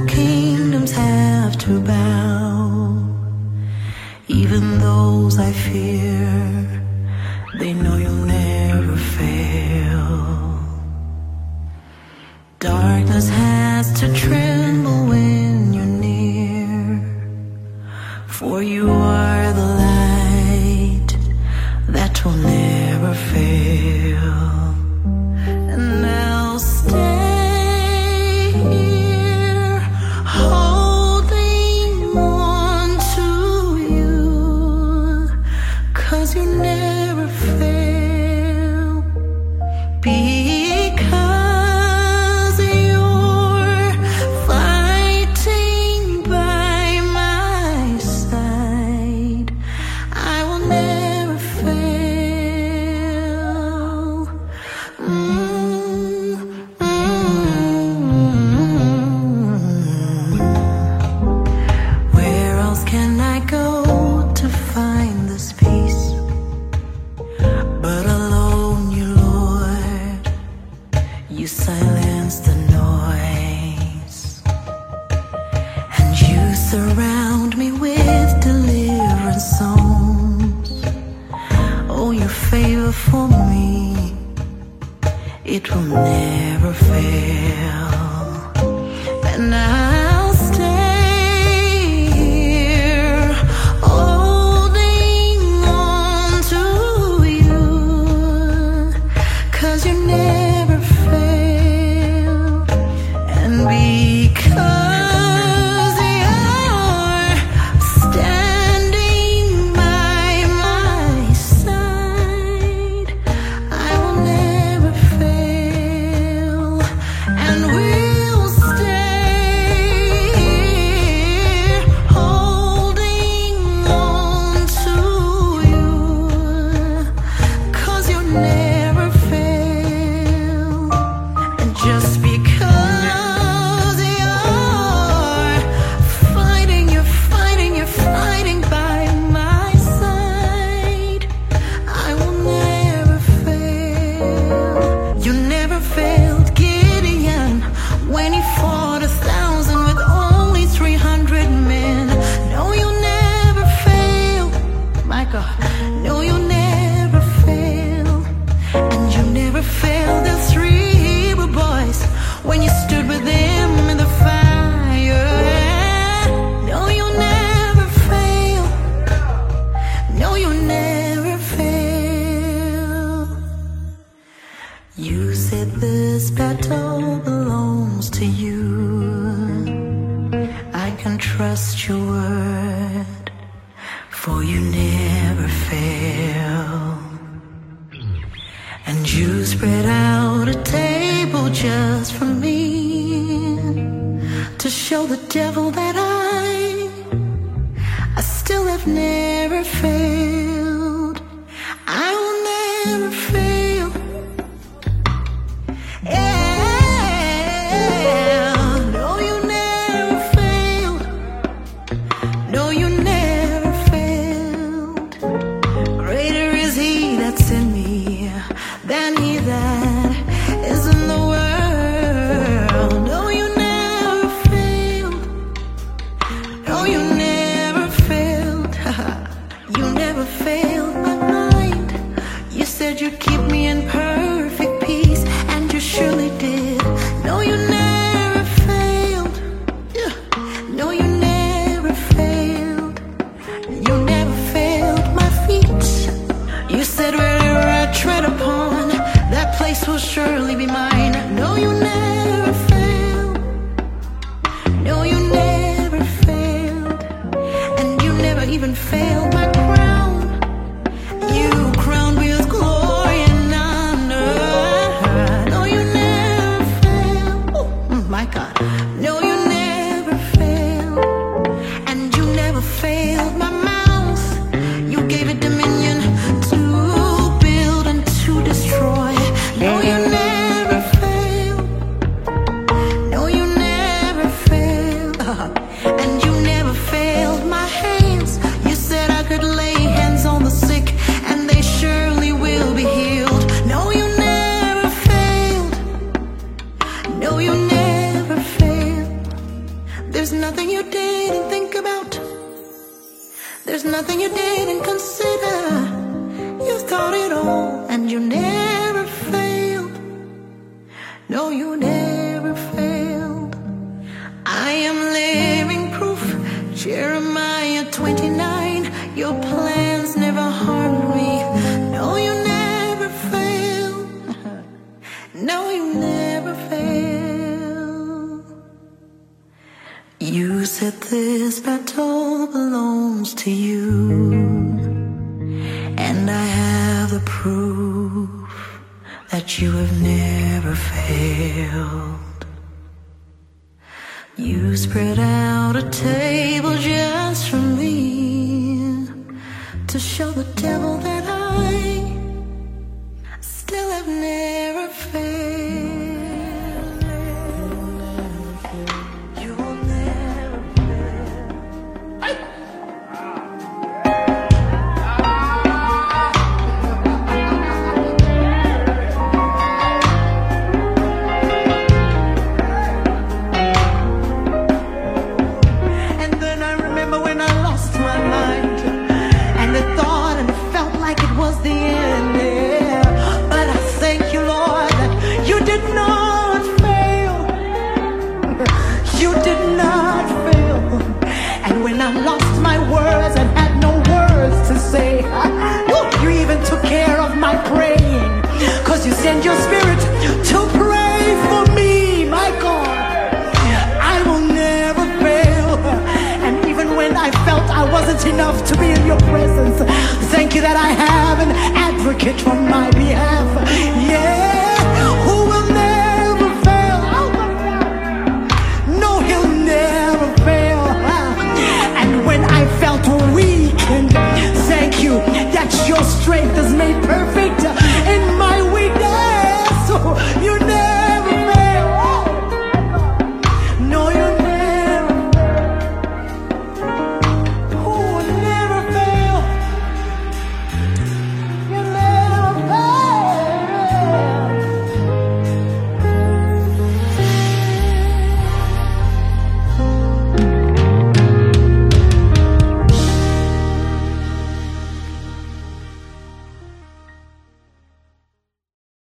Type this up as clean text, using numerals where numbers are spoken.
kingdoms have to bow. Even those I fear, they know you'll never fail. Darkness has to tremble when you're near, for you are the light that will never fail. And I'll stay here holding on to you, 'cause you never fail. Because you're fighting by my side, I will never fail. Where else can I go to find this peace but alone, you Lord? You silence the noise, and you surround me with deliverance songs. Oh, your favor for me, it will never fail. And I'll stay here holding on to you, 'cause you never fail. And because you're standing by my side, I will never fail. And we'll stay here holding on to you, 'cause you never fail. And just because you're fighting by my side, I will never fail. You never failed Gideon when he fought 1,000 with only 300 men. No, you never fail, my God. No, you never fail. And you never failed the 3 Hebrew boys when you stood with them in the fire. No, you never fail. No, you never fail. You said this battle belongs to you. I can trust your word, for you never fail. And you spread out a table just for me, to show the devil that I still have never failed. I will never fail. Yeah. No, you never failed. No, you never failed. Greater is he that's in me than he that is in the world. No, you never failed. No, you never failed. You never failed my mind. You said you'd keep me in perfect peace, and you surely did. No, you never failed. Yeah. No, you never failed. You never failed my feet. You said wherever I tread upon, that place will surely be mine. No, you never failed. No, you never failed. And you never even failed my crown. You crowned me with glory and honor. No, you never failed. Oh, my God. No, you never failed. And you never failed my mouth. You gave it dominion to build and to destroy. No, you never failed. No, you never failed. And you never failed my hands. You said I'd nothing you didn't think about. There's nothing you didn't consider. You thought it all and you never failed. No, you never failed. I am living proof. Jeremiah 29. Your plans never harm me. No, you never fail. No, you never fail. You said this battle belongs to you, and I have the proof that you have never failed. You spread out a table just for me, to show the devil that I still have never failed. You will never fail. And then I remember when I lost my mind, and the thought and it felt like it was the end, yeah. But I thank you, Lord, that you did not fail. You did not fail. And when I lost my words and had no words to say, you even took care of my praying, 'cause you send your spirit to pray for me, my God. I will never fail. And even when I felt I wasn't enough to be in your presence, thank you that I have an advocate on my behalf. Yeah, who will never fail. No, he'll never fail. And when I felt weak, and thank you that your strength is made perfect